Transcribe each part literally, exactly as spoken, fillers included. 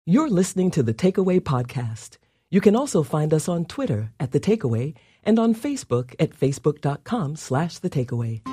You're listening to The Takeaway Podcast. You can also find us on Twitter at The Takeaway and on Facebook at facebook.com slash The Takeaway.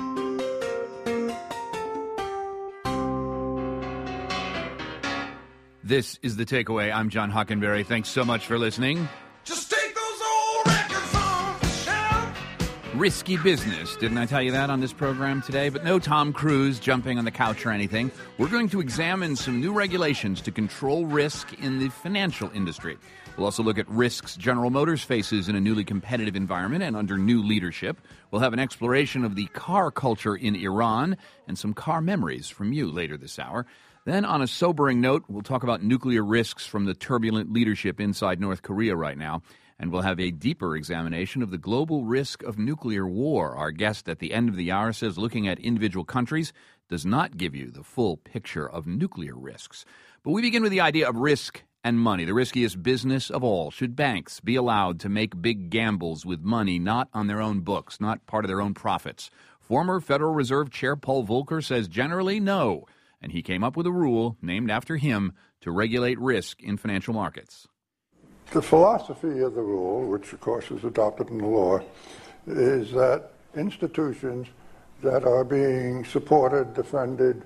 This is The Takeaway. I'm John Hockenberry. Thanks so much for listening. Just take those old records off the shelf. Risky business. Didn't I tell you that on this program today? But no Tom Cruise jumping on the couch or anything. We're going to examine some new regulations to control risk in the financial industry. We'll also look at risks General Motors faces in a newly competitive environment and under new leadership. We'll have an exploration of the car culture in Iran and some car memories from you later this hour. Then, on a sobering note, we'll talk about nuclear risks from the turbulent leadership inside North Korea right now. And we'll have a deeper examination of the global risk of nuclear war. Our guest at the end of the hour says looking at individual countries does not give you the full picture of nuclear risks. But we begin with the idea of risk and money, the riskiest business of all. Should banks be allowed to make big gambles with money not on their own books, not part of their own profits? Former Federal Reserve Chair Paul Volcker says generally no, and he came up with a rule named after him to regulate risk in financial markets. The philosophy of the rule, which of course is adopted in the law, is that institutions that are being supported, defended,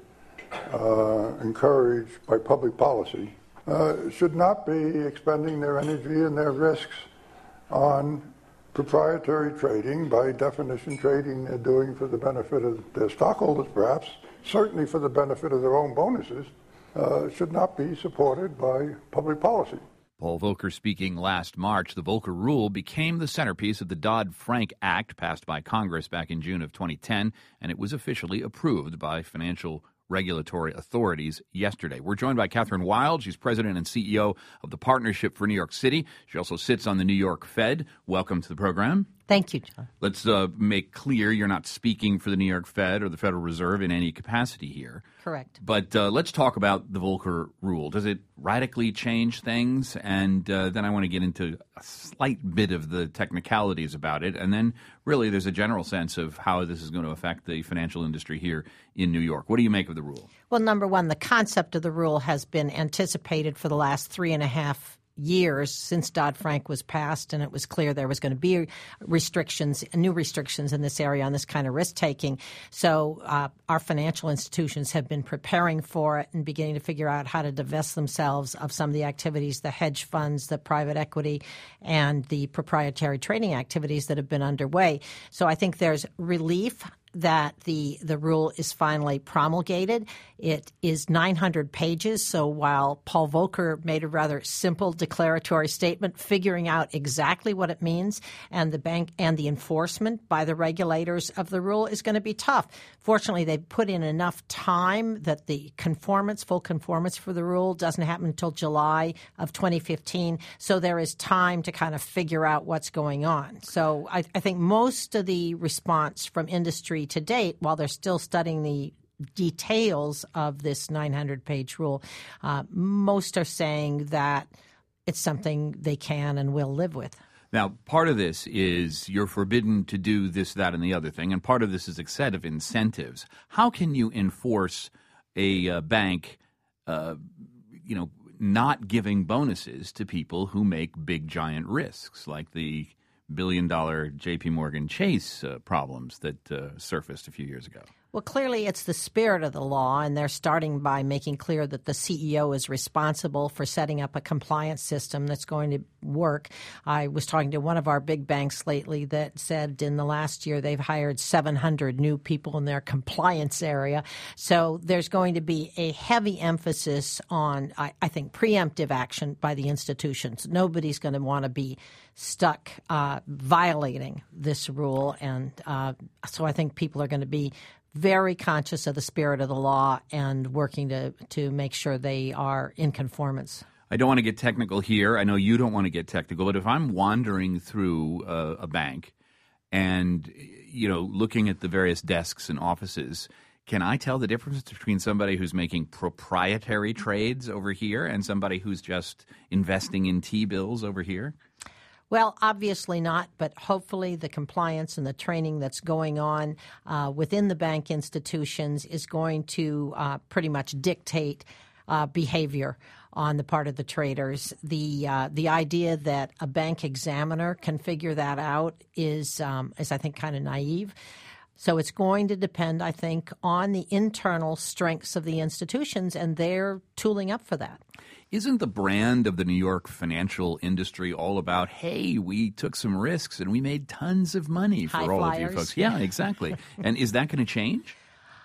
uh, encouraged by public policy uh, should not be expending their energy and their risks on proprietary trading, by definition trading they're doing for the benefit of their stockholders perhaps, certainly for the benefit of their own bonuses, uh, should not be supported by public policy. Paul Volcker speaking last March. The Volcker Rule became the centerpiece of the Dodd-Frank Act passed by Congress back in June of twenty ten, and it was officially approved by financial regulatory authorities yesterday. We're joined by Catherine Wild. She's president and C E O of the Partnership for New York City. She also sits on the New York Fed. Welcome to the program. Thank you, John. Let's uh, make clear you're not speaking for the New York Fed or the Federal Reserve in any capacity here. Correct. But uh, let's talk about the Volcker Rule. Does it radically change things? And uh, then I want to get into a slight bit of the technicalities about it. And then really there's a general sense of how this is going to affect the financial industry here in New York. What do you make of the rule? Well, number one, the concept of the rule has been anticipated for the last three and a half years since Dodd-Frank was passed, and it was clear there was going to be restrictions, new restrictions in this area on this kind of risk-taking. So uh, our financial institutions have been preparing for it and beginning to figure out how to divest themselves of some of the activities, the hedge funds, the private equity, and the proprietary trading activities that have been underway. So I think there's relief that the the rule is finally promulgated. It is nine hundred pages, so while Paul Volcker made a rather simple declaratory statement figuring out exactly what it means, and the bank and the enforcement by the regulators of the rule is going to be tough. Fortunately, they've put in enough time that the conformance, full conformance for the rule doesn't happen until July of twenty fifteen, so there is time to kind of figure out what's going on. So I, I think most of the response from industry to date, while they're still studying the details of this nine hundred page rule, uh, most are saying that it's something they can and will live with. Now, part of this is you're forbidden to do this, that, and the other thing, and part of this is a set of incentives. How can you enforce a uh, bank, uh, you know, not giving bonuses to people who make big, giant risks, like the billion-dollar J P. Morgan Chase uh, problems that uh, surfaced a few years ago? Well, clearly it's the spirit of the law, and they're starting by making clear that the C E O is responsible for setting up a compliance system that's going to work. I was talking to one of our big banks lately that said in the last year they've hired seven hundred new people in their compliance area. So there's going to be a heavy emphasis on, I, I think, preemptive action by the institutions. Nobody's going to want to be stuck uh, violating this rule, and uh, so I think people are going to be very conscious of the spirit of the law and working to, to make sure they are in conformance. I don't want to get technical here. I know you don't want to get technical, but if I'm wandering through a, a bank and, you know, looking at the various desks and offices, can I tell the difference between somebody who's making proprietary trades over here and somebody who's just investing in T-bills over here? Well, obviously not, but hopefully the compliance and the training that's going on uh, within the bank institutions is going to uh, pretty much dictate uh, behavior on the part of the traders. The uh, the idea that a bank examiner can figure that out is, um, is I think, kind of naive. So it's going to depend, I think, on the internal strengths of the institutions, and they're tooling up for that. Isn't the brand of the New York financial industry all about, hey, we took some risks and we made tons of money for High all flyers. of you folks? Yeah, exactly. And is that going to change?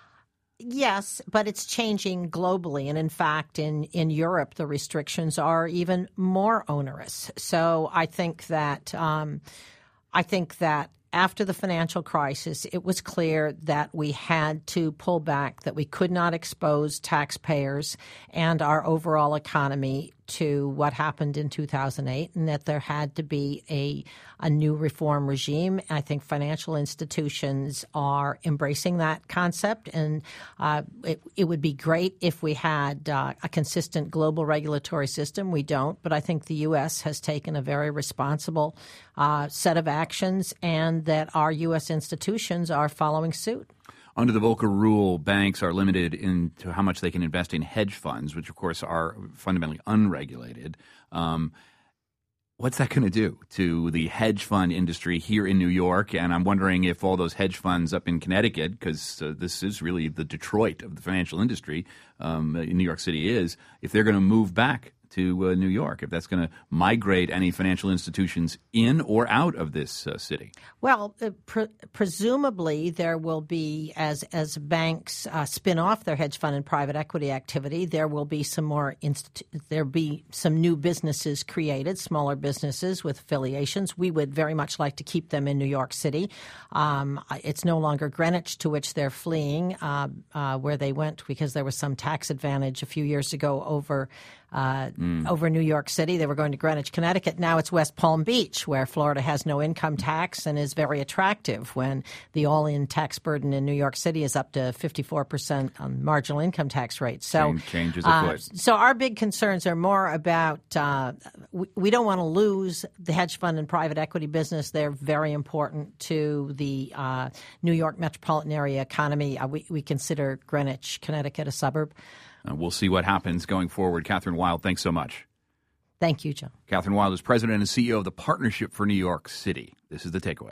Yes, but it's changing globally. And in fact, in, in Europe, the restrictions are even more onerous. So I think that um, I think that after the financial crisis, it was clear that we had to pull back, that we could not expose taxpayers and our overall economy to what happened in two thousand eight, and that there had to be a, a new reform regime. I think financial institutions are embracing that concept, and uh, it, it would be great if we had uh, a consistent global regulatory system. We don't, but I think the U S has taken a very responsible uh, set of actions, and that our U S institutions are following suit. Under the Volcker rule, banks are limited into how much they can invest in hedge funds, which, of course, are fundamentally unregulated. Um, what's that going to do to the hedge fund industry here in New York? And I'm wondering if all those hedge funds up in Connecticut, because uh, this is really the Detroit of the financial industry, um, in New York City is, if they're going to move back to uh, New York, if that's going to migrate any financial institutions in or out of this uh, city? Well, uh, pre- presumably there will be, as as banks uh, spin off their hedge fund and private equity activity, there will be some more institu- there be some new businesses created, smaller businesses with affiliations. We would very much like to keep them in New York City. Um, it's no longer Greenwich, to which they're fleeing, uh, uh, where they went because there was some tax advantage a few years ago over Uh, mm. over New York City. They were going to Greenwich, Connecticut. Now it's West Palm Beach, where Florida has no income tax and is very attractive when the all-in tax burden in New York City is up to fifty-four percent on marginal income tax rate. So, Change, changes afoot. Uh, so our big concerns are more about uh, we, we don't want to lose the hedge fund and private equity business. They're very important to the uh, New York metropolitan area economy. Uh, we, we consider Greenwich, Connecticut a suburb. Uh, we'll see what happens going forward. Catherine Wild, thanks so much. Thank you, Joe. Catherine Wild is president and C E O of the Partnership for New York City. This is The Takeaway.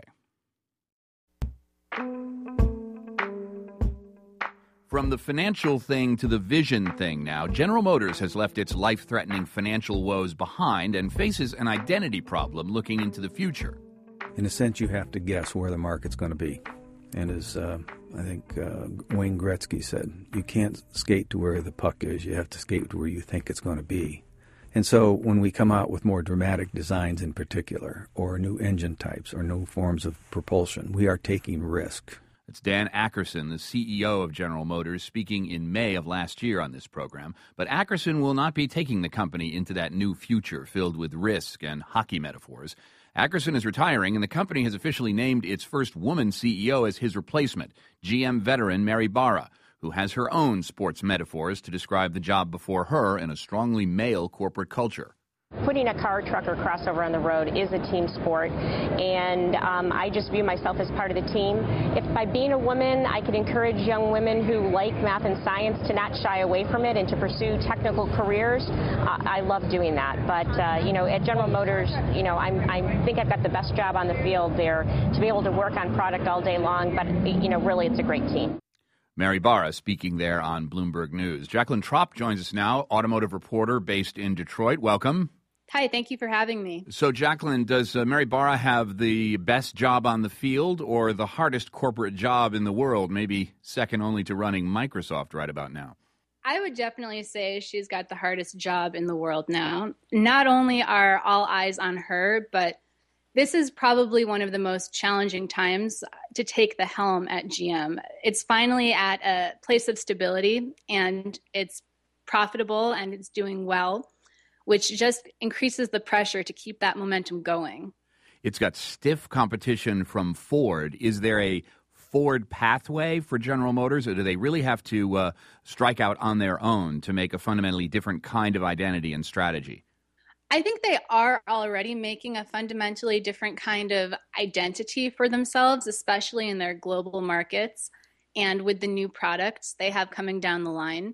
From the financial thing to the vision thing now, General Motors has left its life-threatening financial woes behind and faces an identity problem looking into the future. In a sense, you have to guess where the market's going to be. And as uh, I think uh, Wayne Gretzky said, you can't skate to where the puck is. You have to skate to where you think it's going to be. And so when we come out with more dramatic designs in particular, or new engine types, or new forms of propulsion, we are taking risk. It's Dan Akerson, the C E O of General Motors, speaking in May of last year on this program. But Akerson will not be taking the company into that new future filled with risk and hockey metaphors. Akerson is retiring, and the company has officially named its first woman C E O as his replacement, G M veteran Mary Barra, who has her own sports metaphors to describe the job before her in a strongly male corporate culture. Putting a car, truck, or crossover on the road is a team sport, and um, I just view myself as part of the team. If by being a woman, I could encourage young women who like math and science to not shy away from it and to pursue technical careers, uh, I love doing that. But, uh, you know, at General Motors, you know, I'm, I think I've got the best job on the field there to be able to work on product all day long, but, you know, really it's a great team. Mary Barra speaking there on Bloomberg News. Jacqueline Tropp joins us now, automotive reporter based in Detroit. Welcome. Hi, thank you for having me. So, Jacqueline, does uh, Mary Barra have the best job on the field or the hardest corporate job in the world, maybe second only to running Microsoft right about now? I would definitely say she's got the hardest job in the world now. Not only are all eyes on her, but this is probably one of the most challenging times to take the helm at G M. It's finally at a place of stability, and it's profitable, and it's doing well, which just increases the pressure to keep that momentum going. It's got stiff competition from Ford. Is there a Ford pathway for General Motors, or do they really have to uh, strike out on their own to make a fundamentally different kind of identity and strategy? I think they are already making a fundamentally different kind of identity for themselves, especially in their global markets and with the new products they have coming down the line.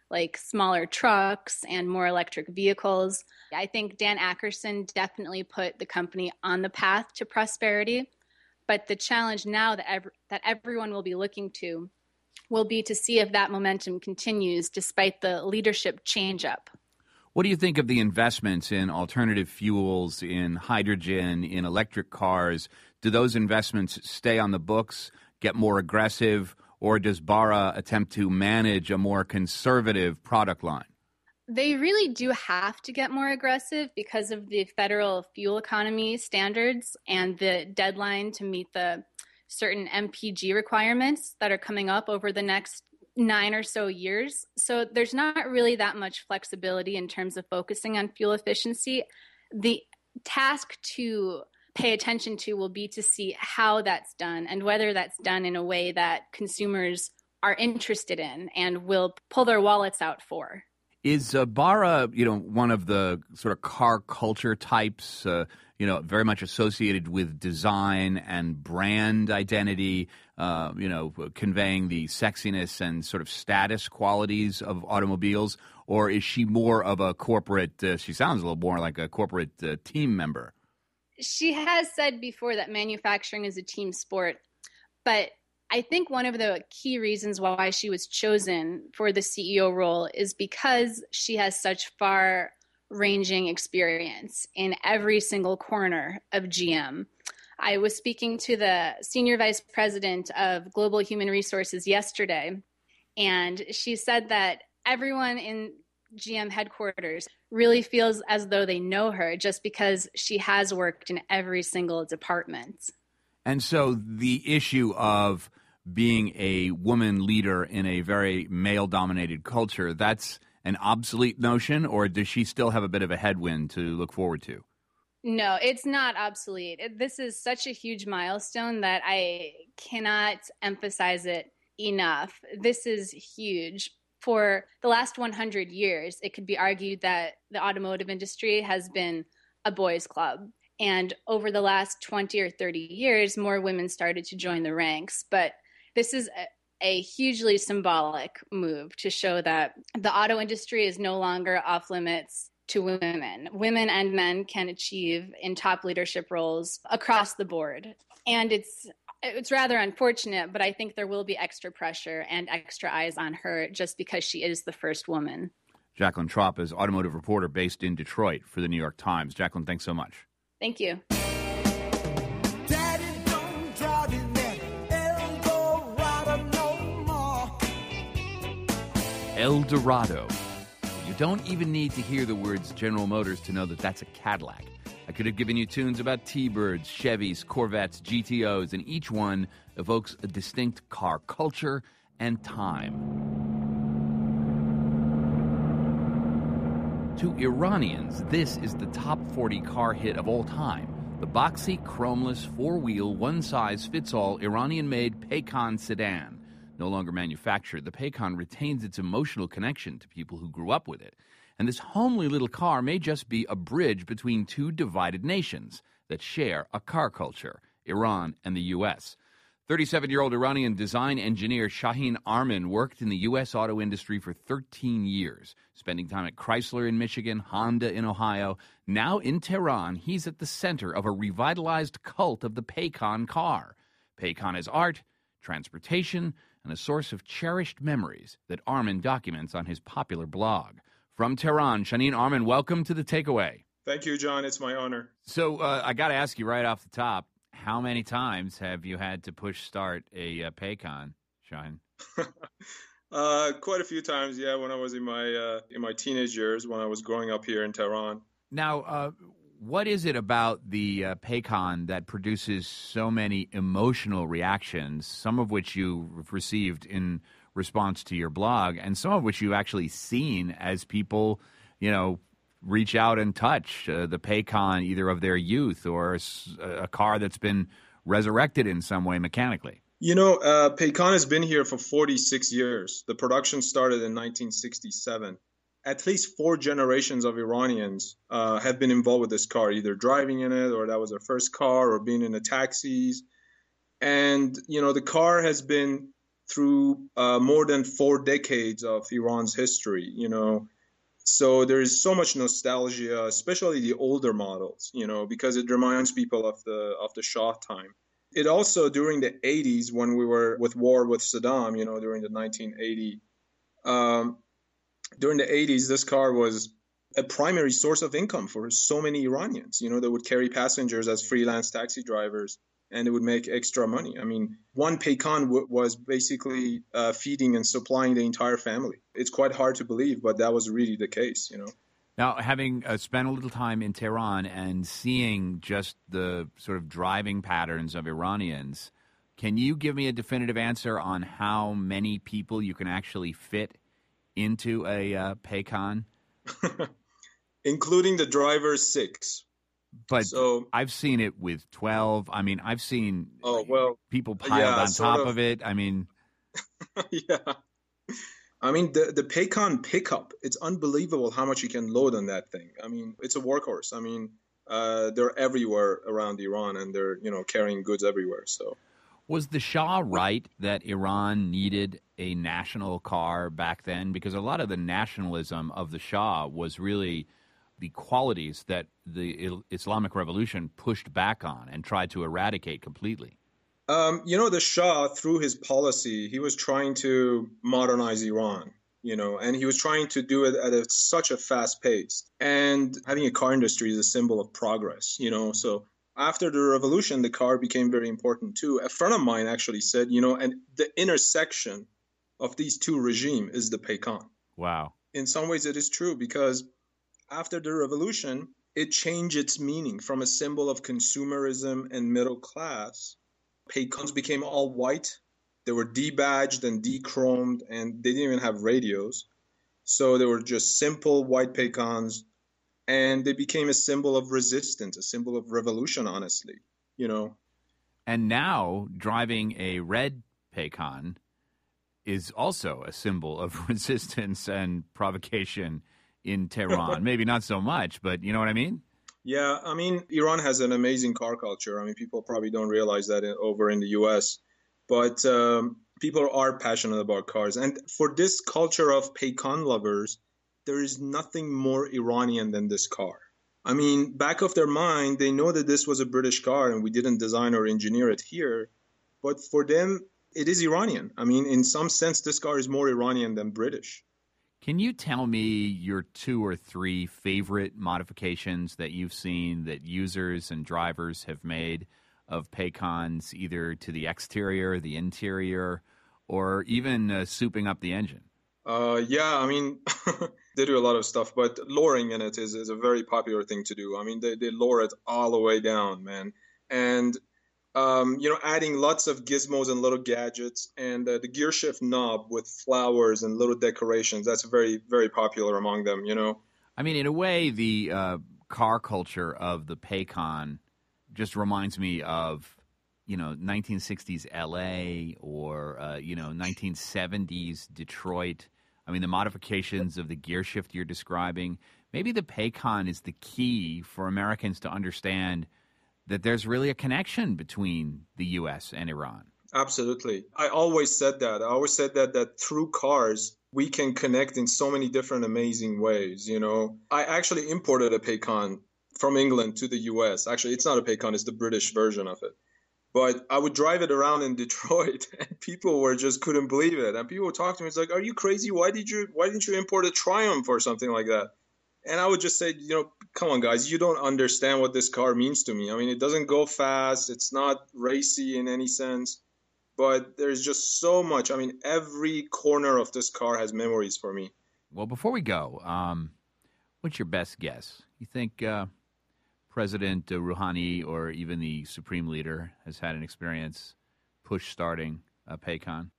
like smaller trucks and more electric vehicles. I think Dan Akerson definitely put the company on the path to prosperity. But the challenge now that ev- that everyone will be looking to will be to see if that momentum continues despite the leadership change-up. What do you think of the investments in alternative fuels, in hydrogen, in electric cars? Do those investments stay on the books, get more aggressive, or does Barra attempt to manage a more conservative product line? They really do have to get more aggressive because of the federal fuel economy standards and the deadline to meet the certain M P G requirements that are coming up over the next nine or so years. So there's not really that much flexibility in terms of focusing on fuel efficiency. The task to pay attention to will be to see how that's done and whether that's done in a way that consumers are interested in and will pull their wallets out for. Is uh, Barra, you know, one of the sort of car culture types, uh, you know, very much associated with design and brand identity, uh, you know, conveying the sexiness and sort of status qualities of automobiles? Or is she more of a corporate, uh, she sounds a little more like a corporate uh, team member? She has said before that manufacturing is a team sport, but I think one of the key reasons why she was chosen for the C E O role is because she has such far-ranging experience in every single corner of G M. I was speaking to the Senior Vice President of Global Human Resources yesterday, and she said that everyone in G M headquarters really feels as though they know her just because she has worked in every single department. And so the issue of being a woman leader in a very male-dominated culture, that's an obsolete notion, or does she still have a bit of a headwind to look forward to? No, it's not obsolete. This is such a huge milestone that I cannot emphasize it enough. This is huge. For the last one hundred years, it could be argued that the automotive industry has been a boys' club. And over the last twenty or thirty years, more women started to join the ranks. But this is a, a hugely symbolic move to show that the auto industry is no longer off limits to women. Women and men can achieve in top leadership roles across the board. And it's it's rather unfortunate, but I think there will be extra pressure and extra eyes on her just because she is the first woman. Jacqueline Tropp is automotive reporter based in Detroit for the New York Times. Jacqueline, thanks so much. Thank you. Daddy, don't drive in that Eldorado no more. El Dorado. You don't even need to hear the words General Motors to know that that's a Cadillac. I could have given you tunes about T-Birds, Chevys, Corvettes, G T Os, and each one evokes a distinct car culture and time. To Iranians, this is the top forty car hit of all time. The boxy, chromeless, four-wheel, one-size-fits-all Iranian-made Paykan sedan. No longer manufactured, the Paykan retains its emotional connection to people who grew up with it. And this homely little car may just be a bridge between two divided nations that share a car culture, Iran and the U S thirty-seven-year-old Iranian design engineer Shaheen Arman worked in the U S auto industry for thirteen years, spending time at Chrysler in Michigan, Honda in Ohio. Now in Tehran, he's at the center of a revitalized cult of the Paykan car. Paykan is art, transportation, and a source of cherished memories that Arman documents on his popular blog. From Tehran, Shaheen Arman, welcome to The Takeaway. Thank you, John. It's my honor. So uh, I got to ask you right off the top, how many times have you had to push start a uh, Paykan, Shaheen? uh, quite a few times, yeah, when I was in my uh, in my teenage years, when I was growing up here in Tehran. Now, uh, what is it about the uh, Paykan that produces so many emotional reactions, some of which you've received in response to your blog, and some of which you've actually seen as people, you know, reach out and touch uh, the Paykan either of their youth or a, a car that's been resurrected in some way mechanically? You know, uh, Paykan has been here for forty-six years. The production started in nineteen sixty-seven. At least four generations of Iranians uh, have been involved with this car, either driving in it or that was their first car or being in the taxis. And, you know, the car has been through uh, more than four decades of Iran's history, you know. So there is so much nostalgia, especially the older models, you know, because it reminds people of the of the Shah time. It also, during the eighties, when we were with war with Saddam, you know, during the nineteen eighty, um, during the eighties, this car was a primary source of income for so many Iranians. You know, they would carry passengers as freelance taxi drivers, and they would make extra money. I mean, one Paykan w- was basically uh, feeding and supplying the entire family. It's quite hard to believe, but that was really the case, you know. Now, having uh, spent a little time in Tehran and seeing just the sort of driving patterns of Iranians, can you give me a definitive answer on how many people you can actually fit into a uh, Paykan? Including the driver, six. But so, I've seen it with twelve. I mean, I've seen oh, well, people piled yeah, on top of, of it. I mean, yeah. I mean, the, the Paykan pickup, it's unbelievable how much you can load on that thing. I mean, it's a workhorse. I mean, uh, they're everywhere around Iran, and they're, you know, carrying goods everywhere. So, was the Shah right that Iran needed a national car back then? Because a lot of the nationalism of the Shah was really the qualities that the Islamic Revolution pushed back on and tried to eradicate completely. Um, you know, the Shah, through his policy, he was trying to modernize Iran, you know, and he was trying to do it at a, such a fast pace. And having a car industry is a symbol of progress, you know. So after the revolution, the car became very important too. A friend of mine actually said, you know, and the intersection of these two regimes is the Paykan. Wow. In some ways it is true, because after the revolution, it changed its meaning from a symbol of consumerism and middle class. Paykans became all white. They were debadged and de-chromed, and they didn't even have radios. So they were just simple white Paykans, and they became a symbol of resistance, a symbol of revolution, honestly, you know. And now driving a red Paykan is also a symbol of resistance and provocation in Tehran. Maybe not so much, but you know what I mean? Yeah, I mean, Iran has an amazing car culture. I mean, people probably don't realize that in, over in the U S, but um, people are passionate about cars. And for this culture of Paykan lovers, there is nothing more Iranian than this car. I mean, back of their mind, they know that this was a British car and we didn't design or engineer it here. But for them, it is Iranian. I mean, in some sense, this car is more Iranian than British. Can you tell me your two or three favorite modifications that you've seen that users and drivers have made of Paykans, either to the exterior, the interior, or even uh, souping up the engine? Uh, yeah, I mean, they do a lot of stuff, but lowering in it is, is a very popular thing to do. I mean, they, they lower it all the way down, man. And Um, you know, adding lots of gizmos and little gadgets, and uh, the gear shift knob with flowers and little decorations. That's very, very popular among them, you know. I mean, in a way, the uh, car culture of the Paykan just reminds me of, you know, nineteen sixties L A or, uh, you know, nineteen seventies Detroit. I mean, the modifications of the gear shift you're describing. Maybe the Paykan is the key for Americans to understand that there's really a connection between the U S and Iran. Absolutely. I always said that. I always said that, that through cars, we can connect in so many different amazing ways, you know. I actually imported a Paykan from England to the U S. Actually, it's not a Paykan, it's the British version of it. But I would drive it around in Detroit, and people were just couldn't believe it. And people would talk to me, it's like, are you crazy? Why did you, why didn't you import a Triumph or something like that? And I would just say, you know, come on, guys, you don't understand what this car means to me. I mean, it doesn't go fast. It's not racy in any sense. But there's just so much. I mean, every corner of this car has memories for me. Well, before we go, um, what's your best guess? You think uh, President Rouhani or even the Supreme Leader has had an experience push-starting a Paykan?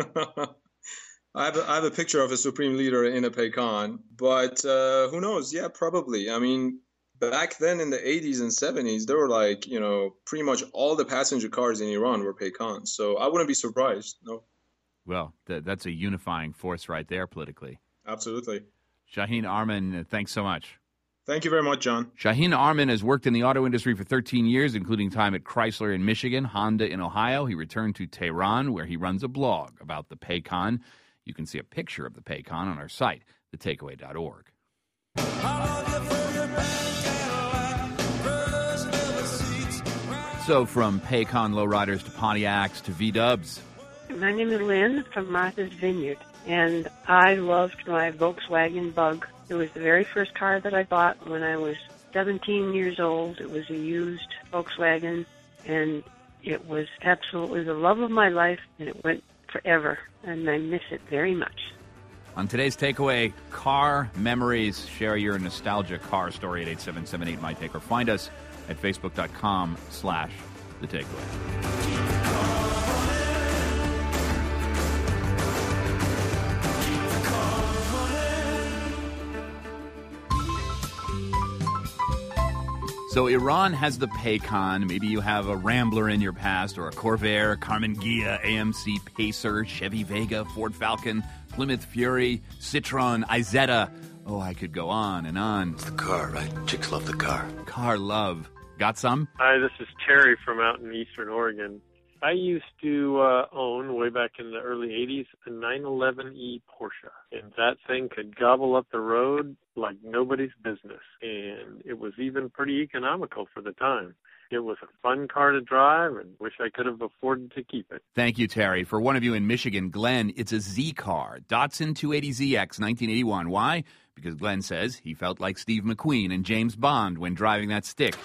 I have, a, I have a picture of a Supreme Leader in a Paykan, but uh, who knows? Yeah, probably. I mean, back then in the eighties and seventies, there were like, you know, pretty much all the passenger cars in Iran were Paykans. So I wouldn't be surprised, no. Well, th- that's a unifying force right there politically. Absolutely. Shaheen Arman, thanks so much. Thank you very much, John. Shaheen Arman has worked in the auto industry for thirteen years, including time at Chrysler in Michigan, Honda in Ohio. He returned to Tehran, where he runs a blog about the Paycon. You can see a picture of the Paycon on our site, the takeaway dot org. So from Paycon lowriders to Pontiacs to V-Dubs. My name is Lynn from Martha's Vineyard, and I loved my Volkswagen Bug. It was the very first car that I bought when I was seventeen years old. It was a used Volkswagen, and it was absolutely the love of my life, and it went forever, and I miss it very much. On today's Takeaway, car memories. Share your nostalgia car story at eight seven seven eight, M Y T A K E, or find us at facebook.com slash the takeaway. So Iran has the Paycon. Maybe you have a Rambler in your past, or a Corvair, Carmen Ghia, A M C Pacer, Chevy Vega, Ford Falcon, Plymouth Fury, Citroen, Isetta. Oh, I could go on and on. It's the car, right? Chicks love the car. Car love. Got some? Hi, this is Terry from out in Eastern Oregon. I used to uh, own, way back in the early eighties, a nine eleven E Porsche. And that thing could gobble up the road like nobody's business. And it was even pretty economical for the time. It was a fun car to drive, and wish I could have afforded to keep it. Thank you, Terry. For one of you in Michigan, Glenn, it's a Z car. Datsun two eighty Z X, nineteen eighty-one. Why? Because Glenn says he felt like Steve McQueen and James Bond when driving that stick.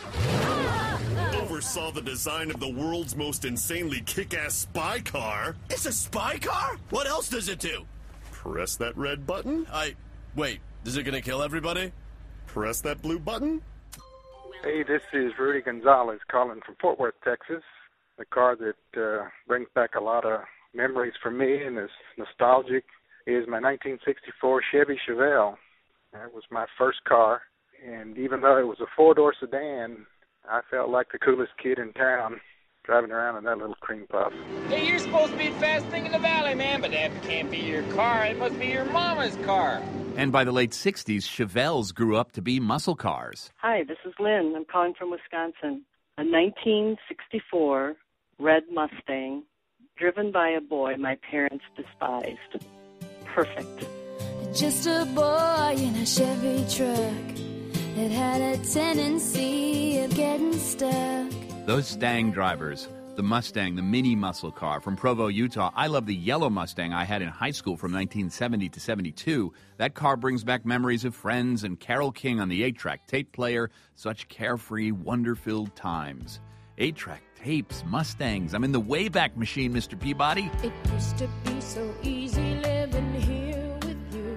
Oversaw the design of the world's most insanely kick-ass spy car. It's a spy car? What else does it do? Press that red button. I... Wait, is it gonna kill everybody? Press that blue button. Hey, this is Rudy Gonzalez calling from Fort Worth, Texas. A car that uh, brings back a lot of memories for me and is nostalgic is my nineteen sixty-four Chevy Chevelle. That was my first car, and even though it was a four-door sedan, I felt like the coolest kid in town driving around in that little cream puff. Hey, you're supposed to be the fast thing in the valley, man, but that can't be your car. It must be your mama's car. And by the late sixties, Chevelles grew up to be muscle cars. Hi, this is Lynn. I'm calling from Wisconsin. A nineteen sixty-four red Mustang driven by a boy my parents despised. Perfect. Just a boy in a Chevy truck that had a tendency of getting stuck. Those Stang drivers, the Mustang, the mini muscle car from Provo, Utah. I love the yellow Mustang I had in high school from nineteen seventy to seventy-two. That car brings back memories of friends and Carole King on the eight-track tape player. Such carefree, wonder-filled times. eight-track tapes, Mustangs. I'm in the Wayback Machine, Mister Peabody. It used to be so easy living here with you.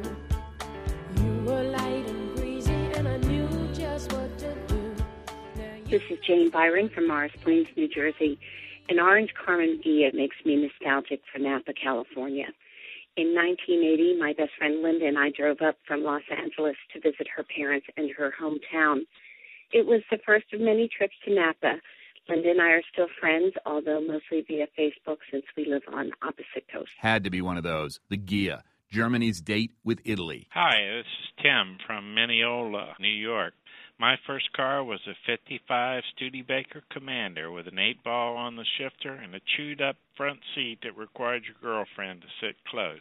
You were light and breezy, and I knew just what to do. This is Jane Byron from Morris Plains, New Jersey. An orange Carmen Ghia makes me nostalgic for Napa, California. In nineteen eighty, my best friend Linda and I drove up from Los Angeles to visit her parents in her hometown. It was the first of many trips to Napa. Linda and I are still friends, although mostly via Facebook since we live on opposite coasts. Had to be one of those, the Ghia, Germany's date with Italy. Hi, this is Tim from Mineola, New York. My first car was a fifty-five Studebaker Commander with an eight ball on the shifter and a chewed-up front seat that required your girlfriend to sit close.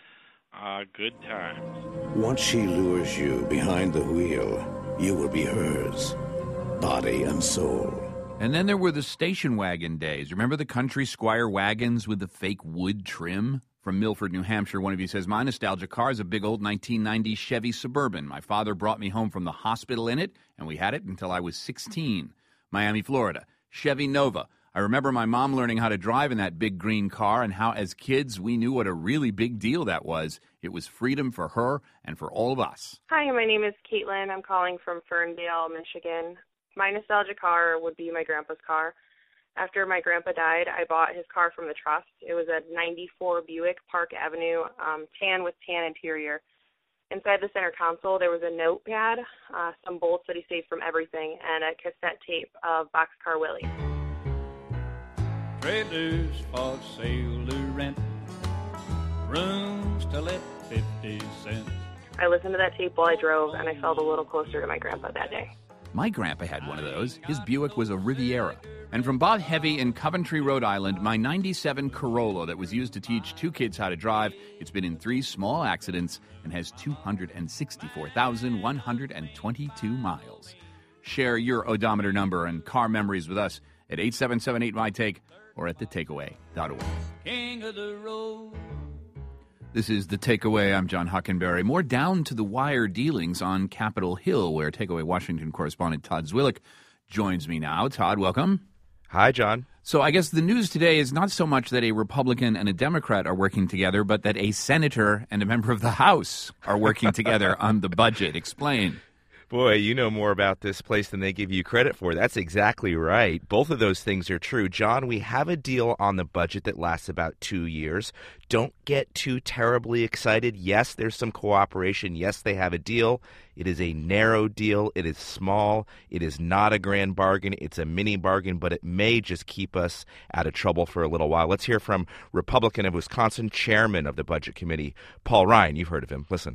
Ah, good times. Once she lures you behind the wheel, you will be hers, body and soul. And then there were the station wagon days. Remember the country squire wagons with the fake wood trim? From Milford, New Hampshire, one of you says, my nostalgia car is a big old nineteen ninety Chevy Suburban. My father brought me home from the hospital in it, and we had it until I was sixteen. Miami, Florida, Chevy Nova. I remember my mom learning how to drive in that big green car and how, as kids, we knew what a really big deal that was. It was freedom for her and for all of us. Hi, my name is Caitlin. I'm calling from Ferndale, Michigan. My nostalgia car would be my grandpa's car. After my grandpa died, I bought his car from the trust. It was a ninety-four Buick, Park Avenue, um, tan with tan interior. Inside the center console, there was a notepad, uh, some bolts that he saved from everything, and a cassette tape of Boxcar Willie. Trailers for sale to rent, rooms to let fifty cents. I listened to that tape while I drove, and I felt a little closer to my grandpa that day. My grandpa had one of those. His Buick was a Riviera. And from Bob Heavy in Coventry, Rhode Island, my ninety-seven Corolla that was used to teach two kids how to drive. It's been in three small accidents and has two hundred sixty-four thousand one hundred twenty-two miles. Share your odometer number and car memories with us at eight seven seven eight, M Y take or at the takeaway dot org. King of the road. This is The Takeaway. I'm John Huckenberry. More down-to-the-wire dealings on Capitol Hill, where Takeaway Washington correspondent Todd Zwillich joins me now. Todd, welcome. Hi, John. So I guess the news today is not so much that a Republican and a Democrat are working together, but that a senator and a member of the House are working together on the budget. Explain. Boy, you know more about this place than they give you credit for. That's exactly right. Both of those things are true. John, we have a deal on the budget that lasts about two years. Don't get too terribly excited. Yes, there's some cooperation. Yes, they have a deal. It is a narrow deal. It is small. It is not a grand bargain. It's a mini bargain, but it may just keep us out of trouble for a little while. Let's hear from Republican of Wisconsin, chairman of the Budget Committee, Paul Ryan. You've heard of him. Listen.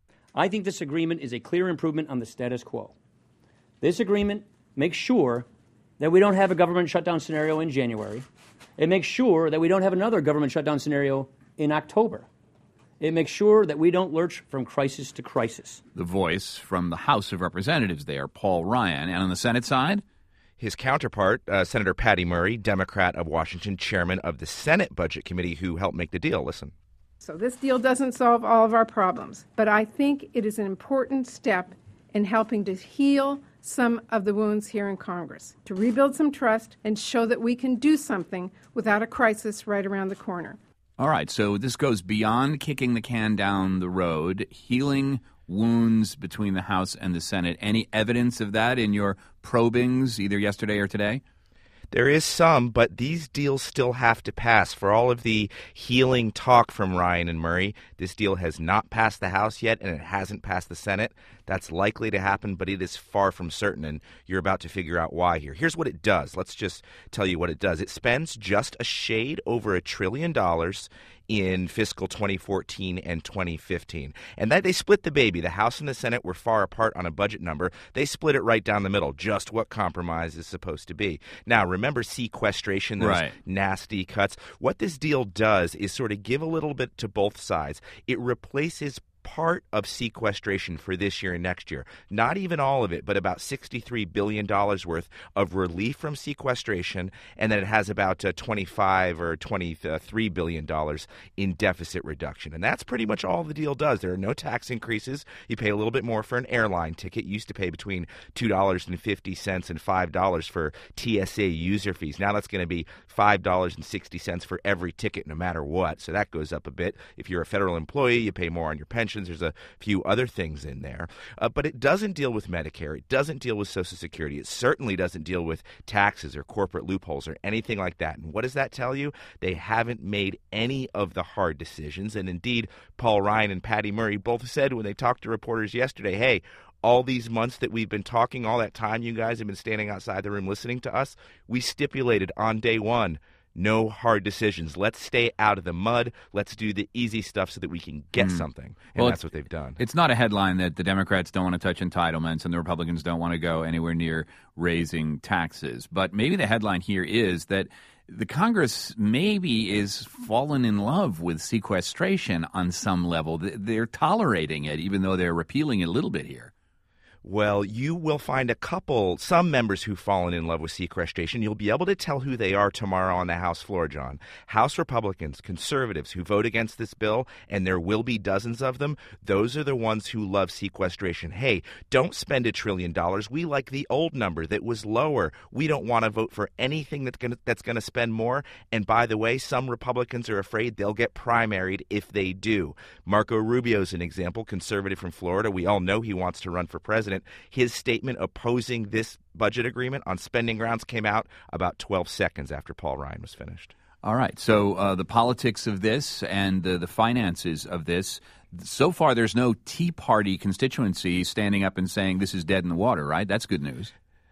I think this agreement is a clear improvement on the status quo. This agreement makes sure that we don't have a government shutdown scenario in January. It makes sure that we don't have another government shutdown scenario in October. It makes sure that we don't lurch from crisis to crisis. The voice from the House of Representatives there, Paul Ryan. And on the Senate side? His counterpart, uh, Senator Patty Murray, Democrat of Washington, chairman of the Senate Budget Committee, who helped make the deal. Listen. So this deal doesn't solve all of our problems, but I think it is an important step in helping to heal some of the wounds here in Congress, to rebuild some trust and show that we can do something without a crisis right around the corner. All right, so this goes beyond kicking the can down the road, healing wounds between the House and the Senate. Any evidence of that in your probings, either yesterday or today? There is some, but these deals still have to pass. For all of the healing talk from Ryan and Murray, this deal has not passed the House yet, and it hasn't passed the Senate. That's likely to happen, but it is far from certain, and you're about to figure out why here. Here's what it does. Let's just tell you what it does. It spends just a shade over a trillion dollars in fiscal twenty fourteen and twenty fifteen. And that they split the baby. The House and the Senate were far apart on a budget number. They split it right down the middle, just what compromise is supposed to be. Now, remember sequestration, those right. nasty cuts. What this deal does is sort of give a little bit to both sides. It replaces part of sequestration for this year and next year. Not even all of it, but about sixty-three billion dollars worth of relief from sequestration, and then it has about uh, twenty-five or twenty-three billion dollars in deficit reduction. And that's pretty much all the deal does. There are no tax increases. You pay a little bit more for an airline ticket. You used to pay between two dollars and fifty cents and five dollars for T S A user fees. Now that's going to be five dollars and sixty cents for every ticket, no matter what. So that goes up a bit. If you're a federal employee, you pay more on your pension. There's a few other things in there. Uh, but it doesn't deal with Medicare. It doesn't deal with Social Security. It certainly doesn't deal with taxes or corporate loopholes or anything like that. And what does that tell you? They haven't made any of the hard decisions. And indeed, Paul Ryan and Patty Murray both said when they talked to reporters yesterday, hey, all these months that we've been talking, all that time you guys have been standing outside the room listening to us, we stipulated on day one, no hard decisions. Let's stay out of the mud. Let's do the easy stuff so that we can get mm. something. And well, that's what they've done. It's not a headline that the Democrats don't want to touch entitlements and the Republicans don't want to go anywhere near raising taxes. But maybe the headline here is that the Congress maybe is fallen in love with sequestration on some level. They're tolerating it, even though they're repealing it a little bit here. Well, you will find a couple, some members who've fallen in love with sequestration. You'll be able to tell who they are tomorrow on the House floor, John. House Republicans, conservatives who vote against this bill, and there will be dozens of them, those are the ones who love sequestration. Hey, don't spend a trillion dollars. We like the old number that was lower. We don't want to vote for anything that's going to, that's going to spend more. And by the way, some Republicans are afraid they'll get primaried if they do. Marco Rubio's an example, conservative from Florida. We all know he wants to run for president. His statement opposing this budget agreement on spending grounds came out about twelve seconds after Paul Ryan was finished. All right. So uh, the politics of this and uh, the finances of this, so far there's no Tea Party constituency standing up and saying this is dead in the water, right? That's good news.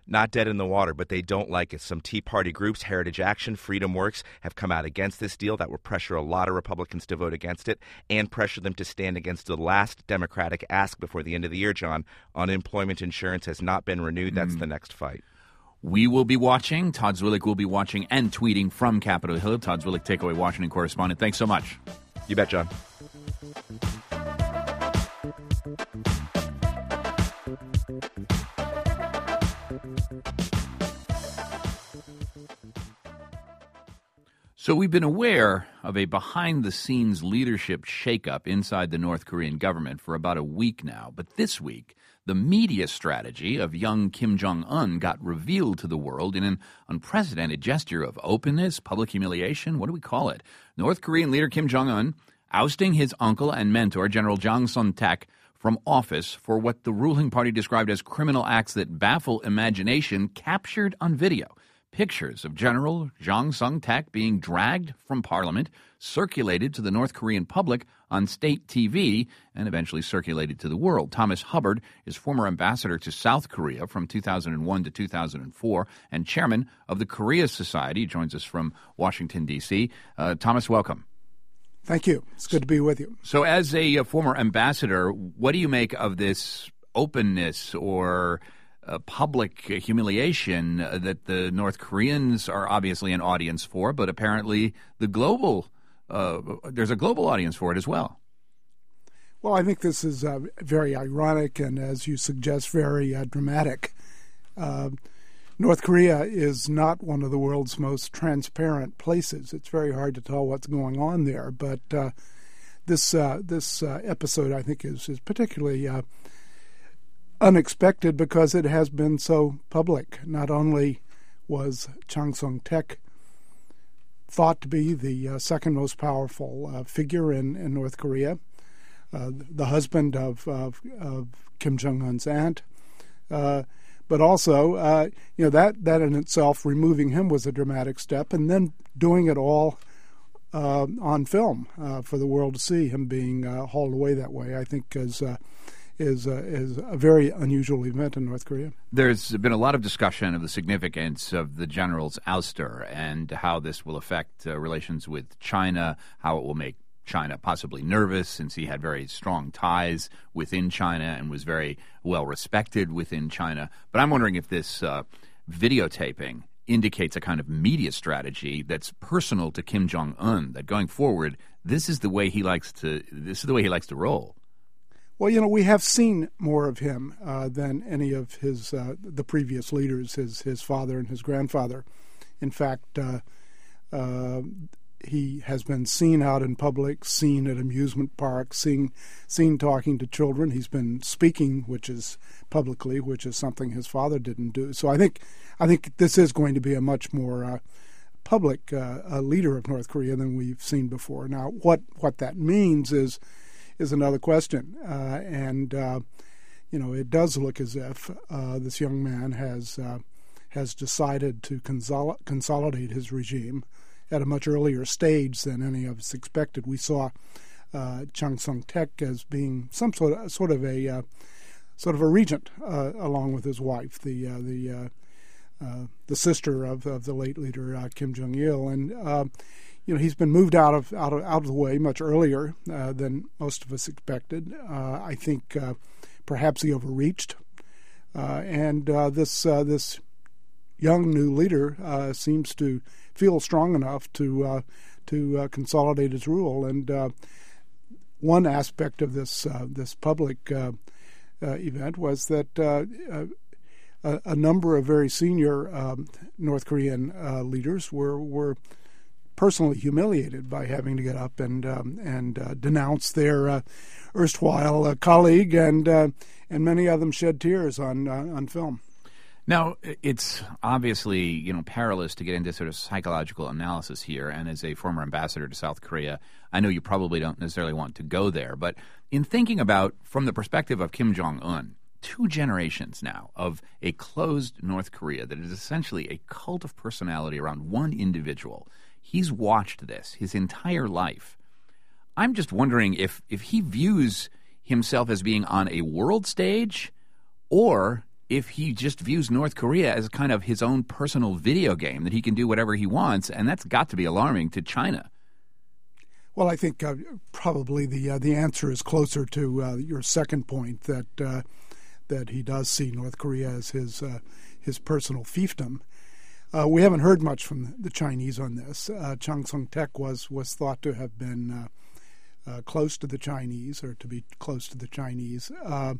not dead in the water, but they don't like it. Some Tea Party groups, Heritage Action, Freedom Works, have come out against this deal. That will pressure a lot of Republicans to vote against it and pressure them to stand against the last Democratic ask before the end of the year, John. Unemployment insurance has not been renewed. That's mm. the next fight. We will be watching. Todd Zwillich will be watching and tweeting from Capitol Hill. Todd Zwillich, Takeaway Washington correspondent. Thanks so much. You bet, John. So we've been aware of a behind-the-scenes leadership shakeup inside the North Korean government for about a week now. But this week, the media strategy of young Kim Jong-un got revealed to the world in an unprecedented gesture of openness, public humiliation. What do we call it? North Korean leader Kim Jong-un ousting his uncle and mentor, General Jang Sung-taek, from office for what the ruling party described as criminal acts that baffle imagination, captured on video. Pictures of General Jang Sung-taek being dragged from Parliament circulated to the North Korean public on state T V and eventually circulated to the world. Thomas Hubbard is former ambassador to South Korea from two thousand one to two thousand four and chairman of the Korea Society. He joins us from Washington, D C Uh, Thomas, welcome. Thank you. It's good to be with you. So as a, a former ambassador, what do you make of this openness or Uh, public humiliation uh, that the North Koreans are obviously an audience for, but apparently the global uh, there's a global audience for it as well? Well, I think this is uh, very ironic and, as you suggest, very uh, dramatic. Uh, North Korea is not one of the world's most transparent places. It's very hard to tell what's going on there, but uh, this uh, this uh, episode, I think, is, is particularly uh, unexpected because it has been so public. Not only was Jang Sung-taek thought to be the uh, second most powerful uh, figure in, in North Korea, uh, the husband of, of, of Kim Jong-un's aunt, uh, but also, uh, you know, that, that in itself, removing him was a dramatic step, and then doing it all uh, on film uh, for the world to see, him being uh, hauled away that way, I think is uh, is uh, is a very unusual event in North Korea. There's been a lot of discussion of the significance of the general's ouster and how this will affect uh, relations with China, how it will make China possibly nervous since he had very strong ties within China and was very well respected within China. But I'm wondering if this uh, videotaping indicates a kind of media strategy that's personal to Kim Jong-un, that going forward, this is the way he likes to this is the way he likes to roll. Well, you know, we have seen more of him uh, than any of his uh, the previous leaders, his his father and his grandfather. In fact, uh, uh, he has been seen out in public, seen at amusement parks, seen seen talking to children. He's been speaking, which is publicly, which is something his father didn't do. So I think I think this is going to be a much more uh, public uh, uh, leader of North Korea than we've seen before. Now, what what that means is. is another question. Uh, and, uh, you know, it does look as if uh, this young man has uh, has decided to consol- consolidate his regime at a much earlier stage than any of us expected. We saw uh, Jang Sung-taek as being some sort of, sort of a uh, sort of a regent uh, along with his wife, the uh, the uh, uh, the sister of, of the late leader uh, Kim Jong-il, and uh, you know, he's been moved out of out of out of the way much earlier uh, than most of us expected. Uh, I think uh, perhaps he overreached, uh, and uh, this uh, this young new leader uh, seems to feel strong enough to uh, to uh, consolidate his rule. And uh, one aspect of this uh, this public uh, uh, event was that uh, uh, a, a number of very senior um, North Korean uh, leaders were were. personally humiliated by having to get up and um, and uh, denounce their uh, erstwhile uh, colleague, and uh, and many of them shed tears on uh, on film. Now, it's obviously, you know, perilous to get into sort of psychological analysis here, and as a former ambassador to South Korea, I know you probably don't necessarily want to go there, but in thinking about, from the perspective of Kim Jong-un, two generations now of a closed North Korea that is essentially a cult of personality around one individual. He's watched this his entire life. I'm just wondering if, if he views himself as being on a world stage, or if he just views North Korea as kind of his own personal video game that he can do whatever he wants, and that's got to be alarming to China. Well, I think uh, probably the uh, the answer is closer to uh, your second point, that uh, that he does see North Korea as his uh, his personal fiefdom. Uh, we haven't heard much from the Chinese on this. Uh, Chiang Sung-taek was was thought to have been uh, uh, close to the Chinese, or to be close to the Chinese. Uh,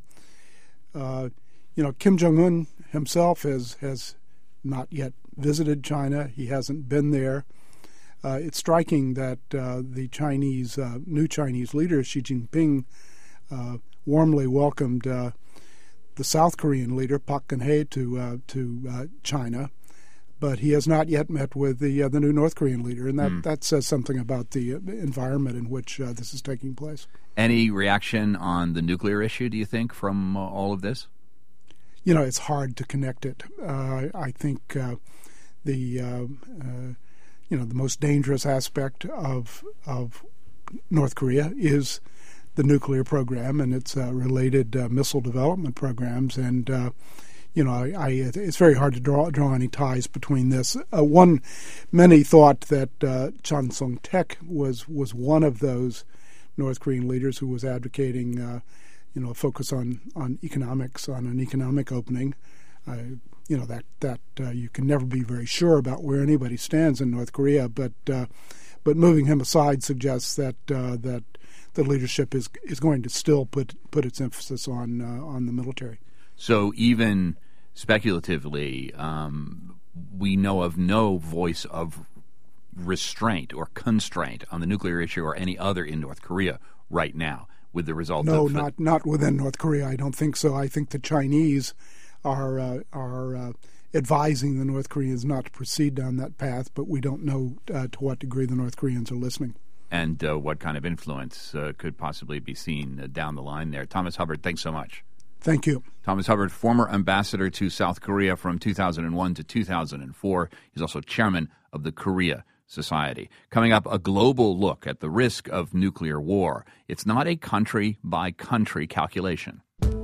uh, you know, Kim Jong-un himself has has not yet visited China. He hasn't been there. Uh, it's striking that uh, the Chinese, uh, new Chinese leader, Xi Jinping, uh, warmly welcomed uh, the South Korean leader, Park Geun-hye, to uh, to uh, China, but he has not yet met with the uh, the new North Korean leader, and that, mm. that says something about the environment in which uh, this is taking place. Any reaction on the nuclear issue, do you think, from uh, all of this? You know, it's hard to connect it. Uh, I think uh, the... Uh, uh, You know, the most dangerous aspect of of North Korea is the nuclear program and its uh, related uh, missile development programs. And, uh, you know, I, I, it's very hard to draw draw any ties between this. Uh, one, many thought that uh, Chiang Sung-taek was, was one of those North Korean leaders who was advocating, uh, you know, a focus on, on economics, on an economic opening. Uh, You know, that that uh, you can never be very sure about where anybody stands in North Korea, but uh, but moving him aside suggests that uh, that the leadership is is going to still put put its emphasis on uh, on the military. So even speculatively, um, we know of no voice of restraint or constraint on the nuclear issue or any other in North Korea right now, with the result. No, of, not not within North Korea. I don't think so. I think the Chinese are uh, are uh, advising the North Koreans not to proceed down that path, but we don't know uh, to what degree the North Koreans are listening. And uh, what kind of influence uh, could possibly be seen uh, down the line there. Thomas Hubbard, thanks so much. Thank you. Thomas Hubbard, former ambassador to South Korea from two thousand one to two thousand four. He's also chairman of the Korea Society. Coming up, a global look at the risk of nuclear war. It's not a country-by-country calculation.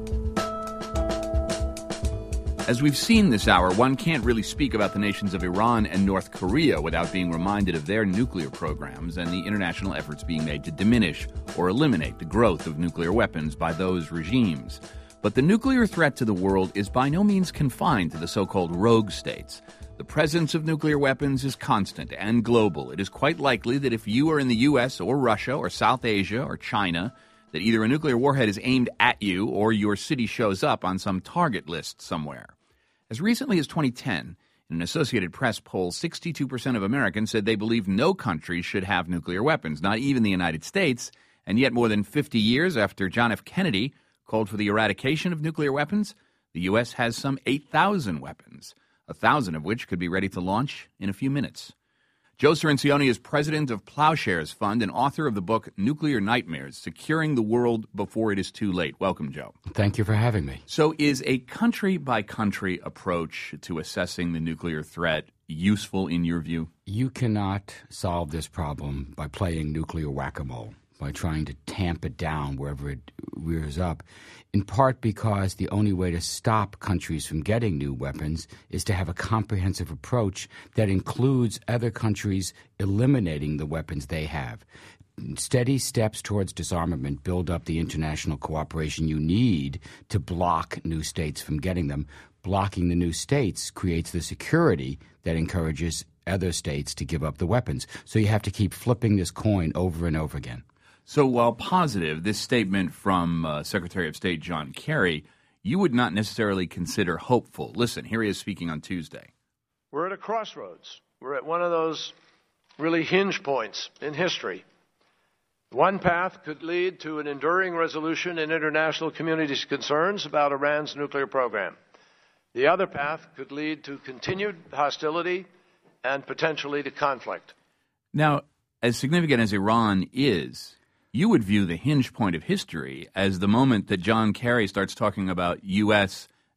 As we've seen this hour, one can't really speak about the nations of Iran and North Korea without being reminded of their nuclear programs and the international efforts being made to diminish or eliminate the growth of nuclear weapons by those regimes. But the nuclear threat to the world is by no means confined to the so-called rogue states. The presence of nuclear weapons is constant and global. It is quite likely that if you are in the U S or Russia or South Asia or China, that either a nuclear warhead is aimed at you or your city shows up on some target list somewhere. As recently as twenty ten, in an Associated Press poll, sixty-two percent of Americans said they believe no country should have nuclear weapons, not even the United States. And yet more than fifty years after John F. Kennedy called for the eradication of nuclear weapons, the U S has some eight thousand weapons, one thousand of which could be ready to launch in a few minutes. Joe Cirincione is president of Plowshares Fund and author of the book Nuclear Nightmares, Securing the World Before It Is Too Late. Welcome, Joe. Thank you for having me. So is a country-by-country approach to assessing the nuclear threat useful in your view? You cannot solve this problem by playing nuclear whack-a-mole, by trying to tamp it down wherever it rears up, in part because the only way to stop countries from getting new weapons is to have a comprehensive approach that includes other countries eliminating the weapons they have. Steady steps towards disarmament build up the international cooperation you need to block new states from getting them. Blocking the new states creates the security that encourages other states to give up the weapons. So you have to keep flipping this coin over and over again. So while positive, this statement from uh, Secretary of State John Kerry, you would not necessarily consider hopeful. Listen, here he is speaking on Tuesday. We're at a crossroads. We're at one of those really hinge points in history. One path could lead to an enduring resolution in international community's concerns about Iran's nuclear program. The other path could lead to continued hostility and potentially to conflict. Now, as significant as Iran is, you would view the hinge point of history as the moment that John Kerry starts talking about U S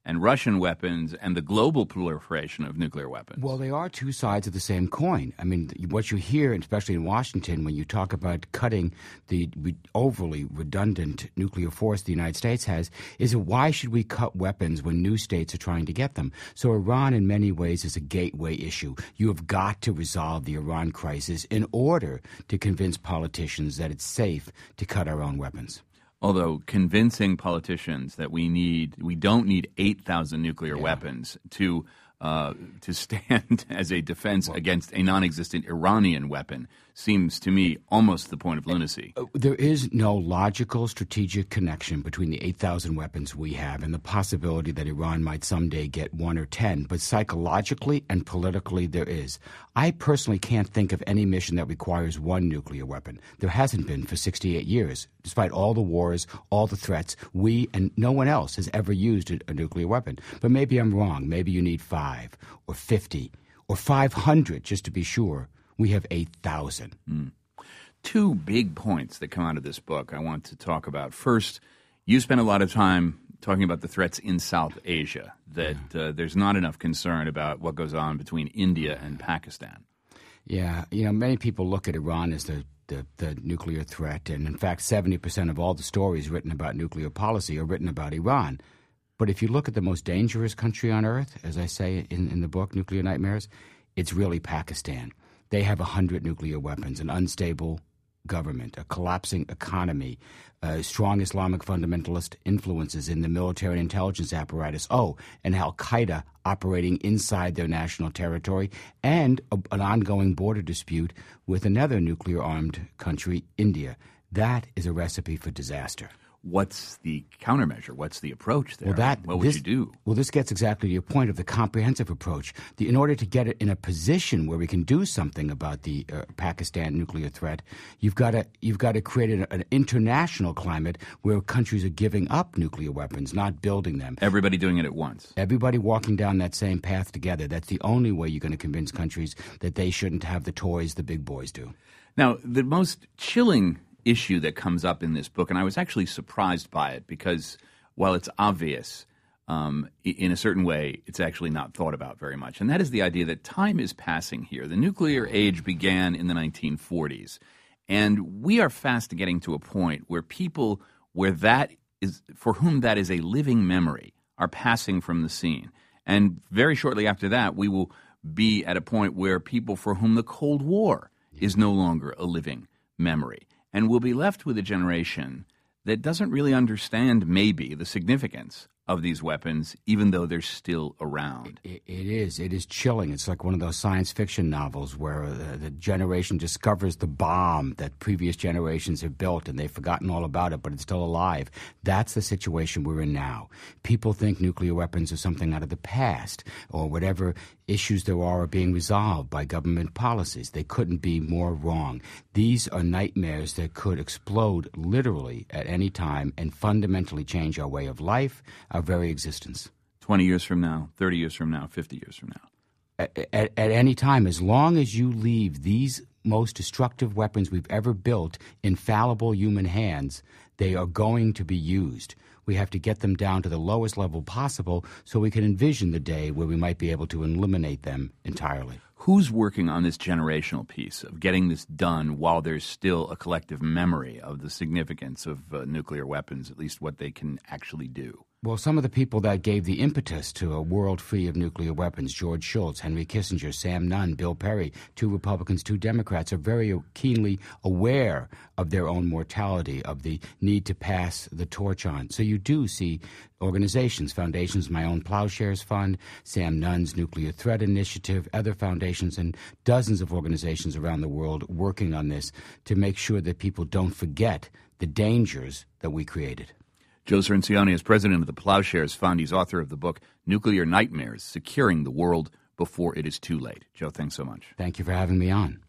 and Russian weapons and the global proliferation of nuclear weapons. Well, they are two sides of the same coin. I mean, what you hear, especially in Washington, when you talk about cutting the overly redundant nuclear force the United States has, is why should we cut weapons when new states are trying to get them? So Iran, in many ways, is a gateway issue. You have got to resolve the Iran crisis in order to convince politicians that it's safe to cut our own weapons. Although convincing politicians that we need, we don't need eight thousand nuclear yeah. weapons to uh, to stand as a defense well, against a non-existent Iranian weapon seems to me almost the point of lunacy. There is no logical strategic connection between the eight thousand weapons we have and the possibility that Iran might someday get one or ten, but psychologically and politically there is. I personally can't think of any mission that requires one nuclear weapon. There hasn't been for sixty-eight years. Despite all the wars, all the threats, we and no one else has ever used a, a nuclear weapon. But maybe I'm wrong. Maybe you need five or fifty or five hundred just to be sure. We have eight thousand. Mm. Two big points that come out of this book I want to talk about. First, you spend a lot of time talking about the threats in South Asia, that yeah. uh, there's not enough concern about what goes on between India and Pakistan. Yeah, you know, many people look at Iran as the, the, the nuclear threat, and in fact, seventy percent of all the stories written about nuclear policy are written about Iran. But if you look at the most dangerous country on earth, as I say in, in the book, Nuclear Nightmares, it's really Pakistan. They have one hundred nuclear weapons, an unstable government, a collapsing economy, uh, strong Islamic fundamentalist influences in the military and intelligence apparatus, oh, and al-Qaeda operating inside their national territory, and a, an ongoing border dispute with another nuclear-armed country, India. That is a recipe for disaster. What's the countermeasure? What's the approach there? Well, that, what would this, you do? Well, this gets exactly to your point of the comprehensive approach. The, in order to get it in a position where we can do something about the uh, Pakistan nuclear threat, you've got to you've got to create an, an international climate where countries are giving up nuclear weapons, not building them. Everybody doing it at once. Everybody walking down that same path together. That's the only way you're going to convince countries that they shouldn't have the toys the big boys do. Now, the most chilling issue that comes up in this book, and I was actually surprised by it because while it's obvious, um, in a certain way, it's actually not thought about very much. And that is the idea that time is passing here. The nuclear age began in the nineteen forties, and we are fast getting to a point where people where that is, for whom that is a living memory, are passing from the scene. And very shortly after that, we will be at a point where people for whom the Cold War is no longer a living memory. And we'll be left with a generation that doesn't really understand, maybe, the significance of these weapons, even though they're still around. It, it is. It is chilling. It's like one of those science fiction novels where uh, the generation discovers the bomb that previous generations have built, and they've forgotten all about it, but it's still alive. That's the situation we're in now. People think nuclear weapons are something out of the past, or whatever issues there are are being resolved by government policies. They couldn't be more wrong. These are nightmares that could explode literally at any time and fundamentally change our way of life, our very existence. twenty years from now, thirty years from now, fifty years from now. At, at, at any time, as long as you leave these most destructive weapons we've ever built in fallible human hands, they are going to be used. We have to get them down to the lowest level possible so we can envision the day where we might be able to eliminate them entirely. Who's working on this generational piece of getting this done while there's still a collective memory of the significance of uh, nuclear weapons, at least what they can actually do? Well, some of the people that gave the impetus to a world free of nuclear weapons, George Shultz, Henry Kissinger, Sam Nunn, Bill Perry, two Republicans, two Democrats, are very keenly aware of their own mortality, of the need to pass the torch on. So you do see organizations, foundations, my own Plowshares Fund, Sam Nunn's Nuclear Threat Initiative, other foundations, and dozens of organizations around the world working on this to make sure that people don't forget the dangers that we created. Joe Cirincione is president of the Plowshares Fund. He's author of the book Nuclear Nightmares, Securing the World Before It Is Too Late. Joe, thanks so much. Thank you for having me on.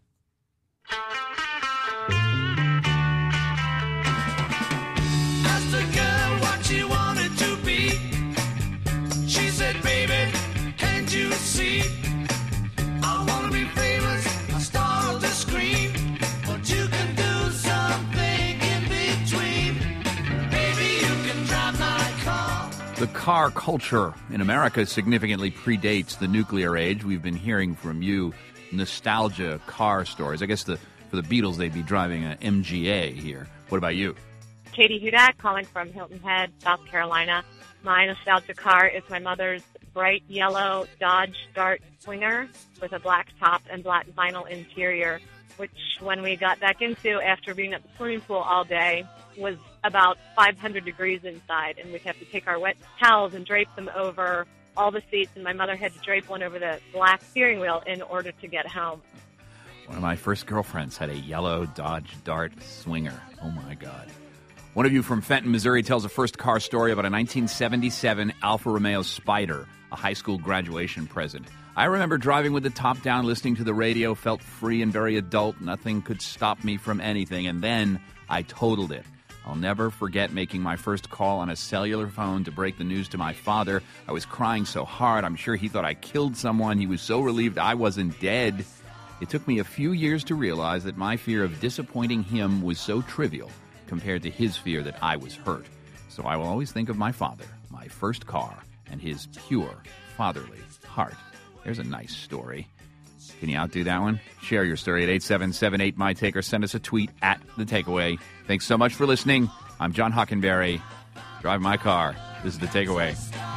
Asked a girl what she wanted to be. She said, baby, can't you see? I want to be famous, a star of the screen. But you can do something in between. Maybe you can drive my car. The car culture in America significantly predates the nuclear age. We've been hearing from you nostalgia car stories. I guess the for the Beatles, they'd be driving an M G A here. What about you? Katie Hudak, calling from Hilton Head, South Carolina. My nostalgia car is my mother's bright yellow Dodge Dart Swinger with a black top and black vinyl interior, which when we got back into after being at the swimming pool all day was about five hundred degrees inside, and we'd have to take our wet towels and drape them over all the seats, and my mother had to drape one over the black steering wheel in order to get home. One of my first girlfriends had a yellow Dodge Dart Swinger. Oh, my God. One of you from Fenton, Missouri tells a first car story about a nineteen seventy-seven Alfa Romeo Spider, a high school graduation present. I remember driving with the top down, listening to the radio, felt free and very adult. Nothing could stop me from anything, and then I totaled it. I'll never forget making my first call on a cellular phone to break the news to my father. I was crying so hard, I'm sure he thought I killed someone. He was so relieved I wasn't dead. It took me a few years to realize that my fear of disappointing him was so trivial compared to his fear that I was hurt. So I will always think of my father, my first car, and his pure, fatherly heart. There's a nice story. Can you outdo that one? Share your story at eight seven seven eight, my take, or send us a tweet at The Takeaway. Thanks so much for listening. I'm John Hockenberry. Drive my car. This is The Takeaway.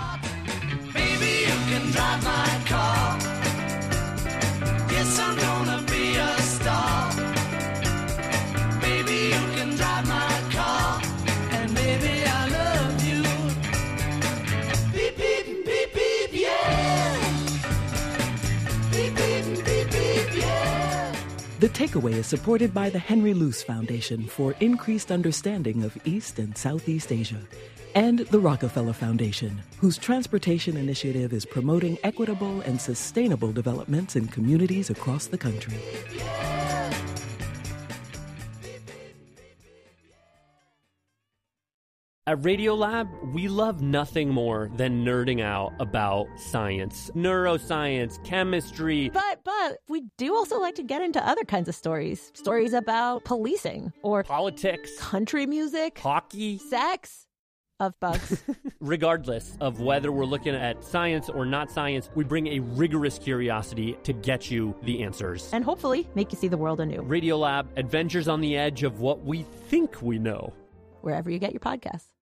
Baby, you can drive my car. Yes, I'm gonna be a star. Baby, you can drive my car. And baby, I love you. Beep, beep, beep, beep, yeah. Beep, beep, beep, beep, yeah. The Takeaway is supported by the Henry Luce Foundation for increased understanding of East and Southeast Asia, and the Rockefeller Foundation, whose transportation initiative is promoting equitable and sustainable developments in communities across the country. At Radiolab, we love nothing more than nerding out about science, neuroscience, chemistry. But, but, we do also like to get into other kinds of stories. Stories about policing or politics, country music, hockey, sex, of bugs. Regardless of whether we're looking at science or not science, we bring a rigorous curiosity to get you the answers. And hopefully make you see the world anew. Radiolab, adventures on the edge of what we think we know. Wherever you get your podcasts.